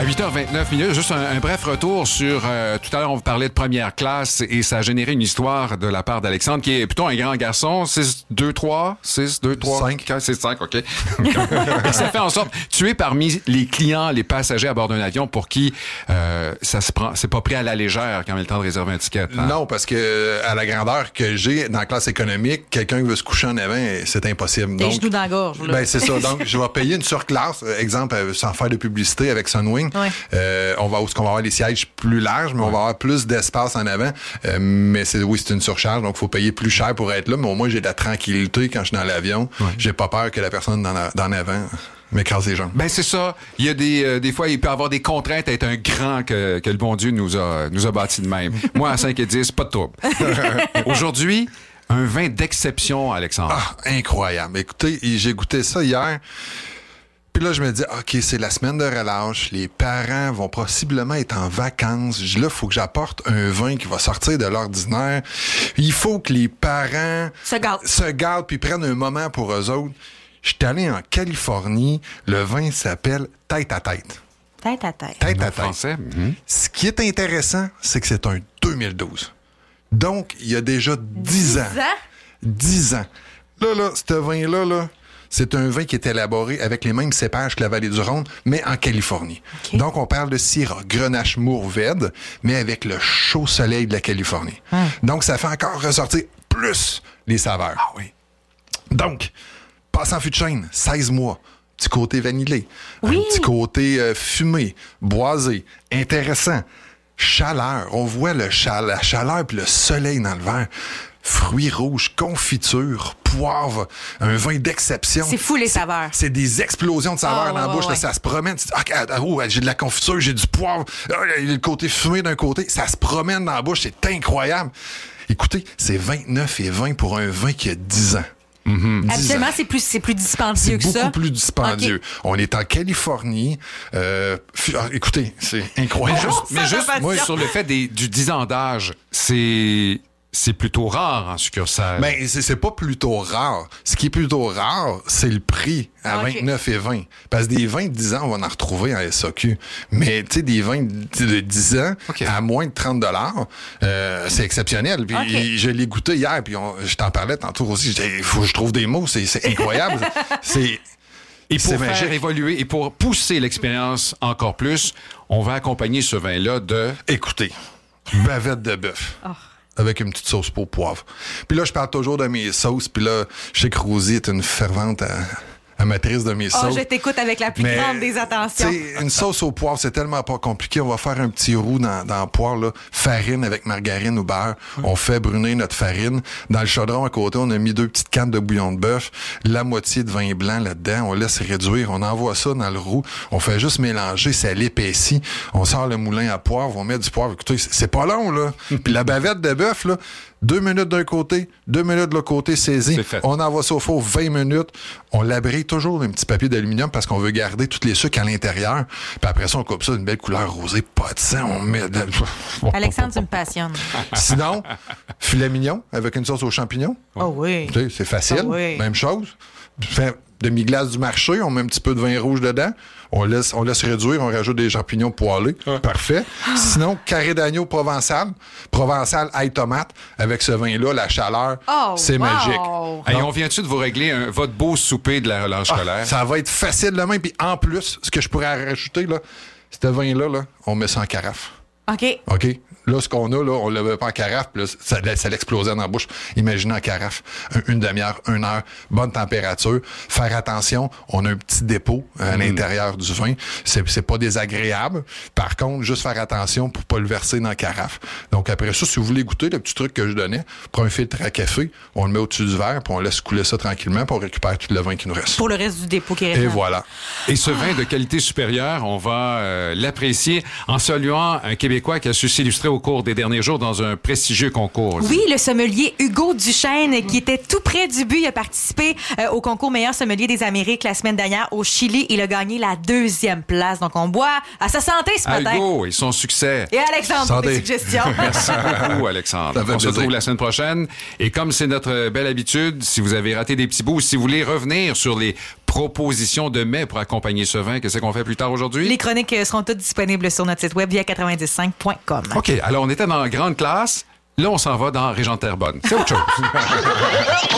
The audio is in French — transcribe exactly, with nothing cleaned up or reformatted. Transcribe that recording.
huit heures vingt-neuf minutes, juste un, un bref retour sur... Euh, tout à l'heure, on vous parlait de première classe et ça a généré une histoire de la part d'Alexandre, qui est plutôt un grand garçon, six deux trois, six deux trois, cinq. six cinq, OK. Et ça fait en sorte, tu es parmi les clients, les passagers à bord d'un avion pour qui euh, ça se prend, c'est pas pris à la légère quand il est le temps de réserver un ticket. Hein? Non, parce que à la grandeur que j'ai dans la classe économique, quelqu'un qui veut se coucher en avant, c'est impossible. Des Donc, genoux dans la gorge. Là. Ben, c'est ça. Donc, je vais payer une surclasse, exemple, sans faire de publicité avec Sunwing. Ouais. Euh, on va, on va avoir les sièges plus larges, mais on va avoir plus d'espace en avant. Euh, mais c'est, oui, c'est une surcharge, donc il faut payer plus cher pour être là. Mais au moins, j'ai de la tranquillité quand je suis dans l'avion. Ouais. J'ai pas peur que la personne dans, la, dans avant m'écrase les jambes. Ben, c'est ça. Il y a des, euh, des fois, il peut y avoir des contraintes à être un grand que, que le bon Dieu nous a, nous a bâti de même. Moi, à cinq et dix, pas de trouble. Aujourd'hui, un vin d'exception, Alexandre. Ah, incroyable. Écoutez, j'ai goûté ça hier. Puis là, je me dis, OK, c'est la semaine de relâche. Les parents vont possiblement être en vacances. Je dis, là, il faut que j'apporte un vin qui va sortir de l'ordinaire. Il faut que les parents se gardent, se gardent puis prennent un moment pour eux autres. Je suis allé en Californie. Le vin s'appelle Tête à tête. Tête à tête. Tête à tête. Français. Mm-hmm. Ce qui est intéressant, c'est que c'est un deux mille douze. Donc, il y a déjà dix ans. dix ans. Là, là, ce vin-là, là, c'est un vin qui est élaboré avec les mêmes cépages que la vallée du Rhône, mais en Californie. Okay. Donc, on parle de Syrah Grenache Mourvèdre, mais avec le chaud soleil de la Californie. Hum. Donc, ça fait encore ressortir plus les saveurs. Ah oui. Donc, passe en fût de chêne, seize mois. Petit côté vanillé. Oui. Un petit côté euh, fumé, boisé, intéressant. Chaleur. On voit le chal- la chaleur puis le soleil dans le verre. Fruits rouges, confiture, poivre, un vin d'exception. C'est fou les c'est, saveurs. C'est des explosions de saveurs oh, dans la ouais, bouche. ouais. Là, ça se promène. Tu dis, ah, oh, j'ai de la confiture, j'ai du poivre. Ah, il y a le côté fumé d'un côté. Ça se promène dans la bouche. C'est incroyable. Écoutez, c'est vingt-neuf et vingt pour un vin qui a dix ans. Mm-hmm. Habituellement, c'est plus, c'est plus dispendieux c'est que ça. C'est beaucoup plus dispendieux. Okay. On est en Californie. Euh, écoutez, c'est incroyable. Mais juste, mais juste moi, sur le fait des, du dix ans d'âge, c'est... C'est plutôt rare en succursale. Mais c'est, c'est pas plutôt rare. Ce qui est plutôt rare, c'est le prix à okay. vingt-neuf et vingt. Parce que des vins de dix ans, on va en retrouver en S A Q. Mais tu sais, des vins de dix ans okay. à moins de trente dollars, euh, c'est exceptionnel. Puis okay. je l'ai goûté hier, puis on, je t'en parlais tantôt aussi. Il faut que je trouve des mots, c'est, c'est incroyable. c'est... Et pour faire magique. évoluer et pour pousser l'expérience encore plus, on va accompagner ce vin-là de... Écoutez, bavette de bœuf. Oh. Avec une petite sauce pour poivre. Puis là, je parle toujours de mes sauces. Puis là, je sais que Rosie est une fervente amatrice de mes sauces. Oh, je t'écoute avec la plus Mais, grande des attentions. Une sauce au poivre, c'est tellement pas compliqué. On va faire un petit roux dans, dans le poivre, là. Farine avec margarine ou beurre. Mmh. On fait brûler notre farine. Dans le chaudron à côté, on a mis deux petites cannes de bouillon de bœuf, la moitié de vin blanc là-dedans. On laisse réduire. On envoie ça dans le roux. On fait juste mélanger, ça l'épaissit. On sort le moulin à poivre, on met du poivre. Écoutez, c'est pas long, là. Mmh. Puis la bavette de bœuf, là, deux minutes d'un côté, deux minutes de l'autre côté, saisi. On envoie ça au four vingt minutes. On l'abrite toujours d'un petit papier d'aluminium parce qu'on veut garder tous les sucres à l'intérieur. Puis après ça, on coupe ça d'une belle couleur rosée, pas de sang. On met de... Alexandre, tu me passionnes. Sinon, filet mignon avec une sauce aux champignons. Oh oui. Tu sais, c'est facile. Oh oui. Même chose. Fait demi-glace du marché, on met un petit peu de vin rouge dedans. On laisse, on laisse réduire, on rajoute des champignons poêlés. Ouais. Parfait. Ah. Sinon, carré d'agneau provençal. Provençal ail tomate. Avec ce vin-là, la chaleur, oh, c'est wow. magique. Et on vient-tu de vous régler un, votre beau souper de la relâche ah, scolaire? Ça va être facile de même. Puis en plus, ce que je pourrais rajouter, là, ce vin-là, là, on met ça en carafe. OK. OK. Là, ce qu'on a, là, on ne l'avait pas en carafe, puis là, ça, ça l'explosait dans la bouche. Imaginez en carafe, une demi-heure, une heure, bonne température. Faire attention, on a un petit dépôt à mmh. l'intérieur du vin. C'est, c'est pas désagréable. Par contre, juste faire attention pour pas le verser dans la carafe. Donc après ça, si vous voulez goûter, le petit truc que je donnais, prends un filtre à café, on le met au-dessus du verre, puis on laisse couler ça tranquillement, puis on récupère tout le vin qui nous reste. Pour le reste du dépôt qui est Et voilà. Et ce vin de qualité supérieure, on va euh, l'apprécier en saluant un Québécois qui a su s'illustrer au cours des derniers jours dans un prestigieux concours. Oui, le sommelier Hugo Duchesne, qui était tout près du but. Il a participé euh, au concours meilleur sommelier des Amériques la semaine dernière au Chili. Il a gagné la deuxième place. Donc, on boit à sa santé ce matin. Hugo et son succès. Et Alexandre santé. pour des suggestions. Merci beaucoup, Alexandre. On se retrouve la semaine prochaine. Et comme c'est notre belle habitude, si vous avez raté des petits bouts, si vous voulez revenir sur les propositions de mets pour accompagner ce vin. Qu'est-ce qu'on fait plus tard aujourd'hui? Les chroniques euh, seront toutes disponibles sur notre site web via quatre-vingt-dix cinq point com. OK, alors on était dans la grande classe. Là, on s'en va dans Régent Terrebonne. C'est autre chose.